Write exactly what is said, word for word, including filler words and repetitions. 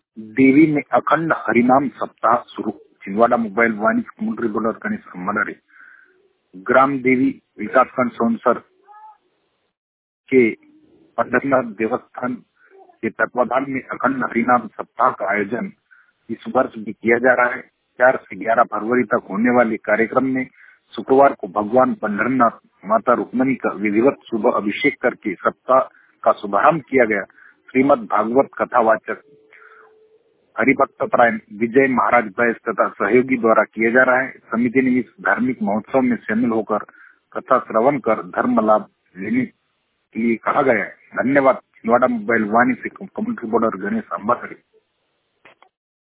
देवी में अखंड हरिनाम सप्ताह शुरू। छिंदवाड़ा मोबाइल वाणी कम्युनिटी बोर्डर गणेश मंडल ग्राम देवी विकासखंड सोनसर के पंढरनाथ देवस्थान के तत्वाधान में अखंड हरिनाम सप्ताह का आयोजन इस वर्ष भी किया जा रहा है। चार से ग्यारह फरवरी तक होने वाले कार्यक्रम में शुक्रवार को भगवान पंढरनाथ माता रुक्मणी का विधिवत सुबह अभिषेक करके सप्ताह का शुभारंभ किया गया। श्रीमद भागवत कथावाचक हरिभक्त परायण विजय महाराज बैस तथा सहयोगी द्वारा किया जा रहा है। समिति ने इस धार्मिक महोत्सव में शामिल होकर कथा श्रवण कर धर्म लाभ लेने के लिए कहा गया है। धन्यवाद। छिंदवाड़ा मोबाइल वाणी से कम्युनिटी बोर्डर गणेश अंबासरी।